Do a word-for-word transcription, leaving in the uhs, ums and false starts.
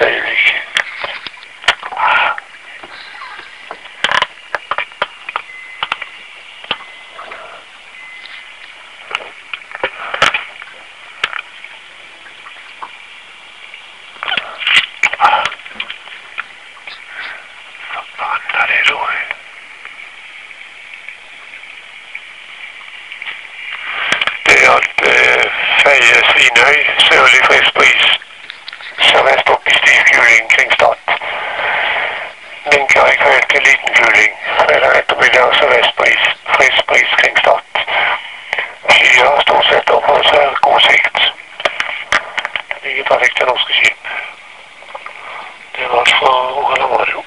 siste øyeblikk. Forbanna det då. Det er alt eh, Feie Svinøy, sørlig frisk bris, sørvest opp i stiv kuling kring Stad. Minker i kveld til liten kuling, fredag ettermiddag sørvest bris, frisk bris kring Stad. Skyer stort sett oppover sør, god sikt. Ligger trafikk til norske skip. Det var alt fra Rogaland Radio.